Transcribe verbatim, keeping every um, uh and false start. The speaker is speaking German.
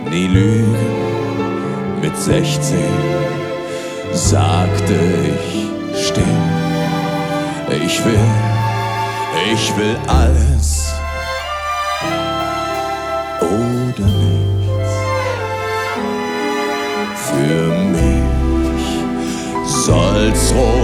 nie lügen. Mit sechzehn sagte ich still, ich will, ich will alles oder nichts. Für mich soll's rot